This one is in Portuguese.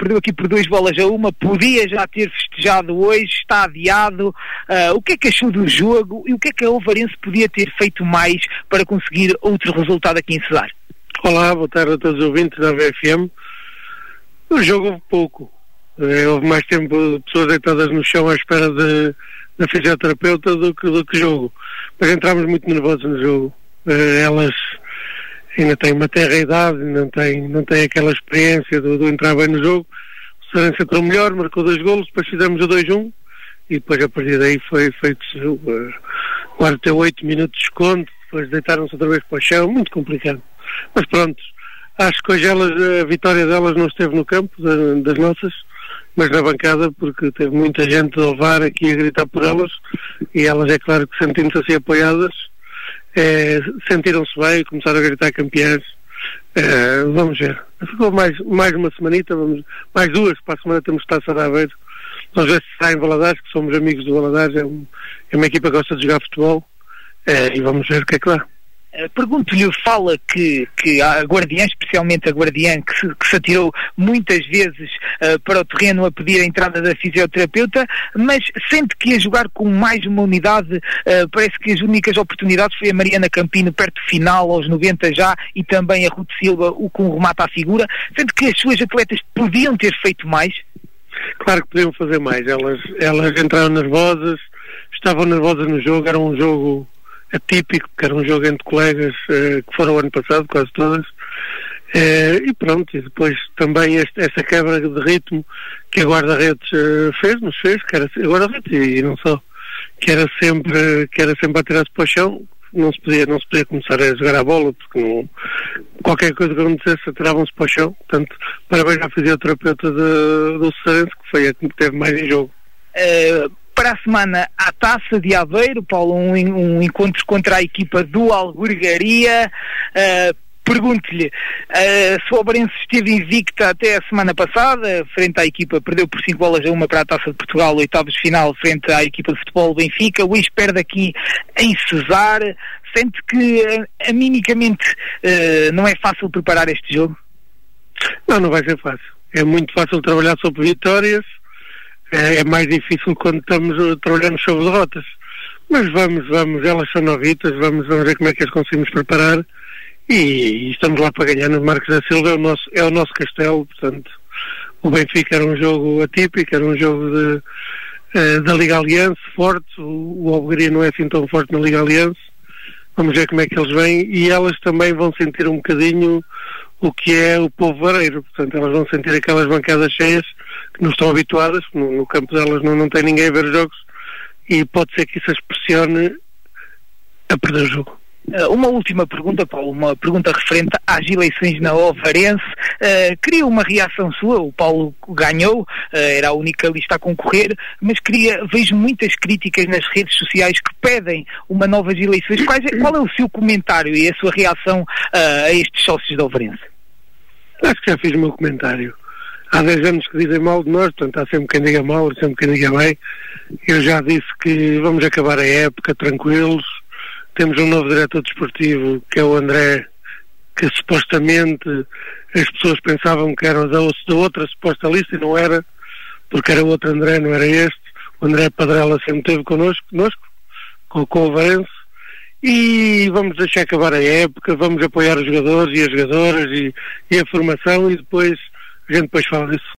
perdeu aqui por 2-1, podia já ter festejado hoje, está adiado. O que é que achou do jogo e o que é que a Ovarense podia ter feito mais para conseguir outro resultado aqui em Cesar? Olá, boa tarde a todos os ouvintes da VFM. O jogo houve pouco. Houve mais tempo de pessoas deitadas no chão à espera da fisioterapeuta do que jogo. Mas entramos muito nervosos no jogo. Elas ainda têm uma terra idade, não têm aquela experiência do entrar bem no jogo. O Cearense entrou melhor, marcou 2 golos, depois fizemos o 2-1 e depois a partir daí foi feito 48 minutos de desconto, depois deitaram-se outra vez para o chão, muito complicado. Mas pronto, acho que hoje a vitória delas não esteve no campo, das nossas, mas na bancada, porque teve muita gente a levar aqui a gritar por elas, e elas, é claro que sentindo-se assim apoiadas, sentiram-se bem, começaram a gritar campeãs. Vamos ver, ficou mais uma semanita, mais 2, para a semana temos Taça de Aveiro, vamos ver se sai em Valadares, que somos amigos do Valadares, é uma equipa que gosta de jogar futebol, e vamos ver o que é que dá. Pergunto-lhe, fala que a Guardiã, especialmente a Guardiã, que se atirou muitas vezes para o terreno a pedir a entrada da fisioterapeuta, mas sente que a jogar com mais uma unidade, parece que as únicas oportunidades foi a Mariana Campino perto do final, aos 90 já, e também a Ruth Silva, com o remate à figura. Sente que as suas atletas podiam ter feito mais? Claro que podiam fazer mais. Elas entraram nervosas, estavam nervosas no jogo, era um jogo atípico, porque era um jogo entre colegas que foram o ano passado, quase todas, e pronto, e depois também essa quebra de ritmo que a guarda-redes nos fez, que era a guarda-redes e não só, que era sempre a tirar-se para o chão, não se podia começar a jogar a bola, porque qualquer coisa que acontecesse atiravam-se para o chão. Portanto, parabéns à fisioterapeuta do Cearense, que foi a que teve mais em jogo. Para a semana, a Taça de Aveiro, Paulo, um encontro contra a equipa do Albergaria. Pergunto-lhe, se o Ovarense esteve invicta até a semana passada, frente à equipa, perdeu por 5-1 para a Taça de Portugal, oitavos de final, frente à equipa de futebol Benfica, hoje perde aqui em Cesar. Sente que, animicamente, não é fácil preparar este jogo? Não vai ser fácil. É muito fácil trabalhar sobre vitórias. É mais difícil quando trabalhamos sobre derrotas. Mas vamos, elas são novitas, vamos ver como é que as conseguimos preparar e estamos lá para ganhar no Marcos da Silva, é o nosso castelo. Portanto, o Benfica era um jogo atípico, era um jogo da Liga Aliança, forte, o Albergaria não é assim tão forte na Liga Aliança. Vamos ver como é que eles vêm e elas também vão sentir um bocadinho o que é o povo vareiro. Portanto, elas vão sentir aquelas bancadas cheias que não estão habituadas, no campo delas não tem ninguém a ver os jogos e pode ser que isso as pressione a perder o jogo. Uma última pergunta, Paulo, uma pergunta referente às eleições na Ovarense. Queria uma reação sua, o Paulo ganhou, era a única lista a concorrer, mas vejo muitas críticas nas redes sociais que pedem uma novas eleições. Qual é o seu comentário e a sua reação a estes sócios da Ovarense? Acho que já fiz o meu comentário. Há 10 anos que dizem mal de nós, portanto há sempre quem diga mal, há sempre quem diga bem. Eu já disse que vamos acabar a época tranquilos. Temos um novo diretor desportivo, que é o André, que supostamente as pessoas pensavam que era da outra suposta lista e não era, porque era outro André, não era este. O André Padrela sempre esteve connosco com o Ovarense, e vamos deixar acabar a época, vamos apoiar os jogadores e as jogadoras e a formação, e depois a gente fala disso.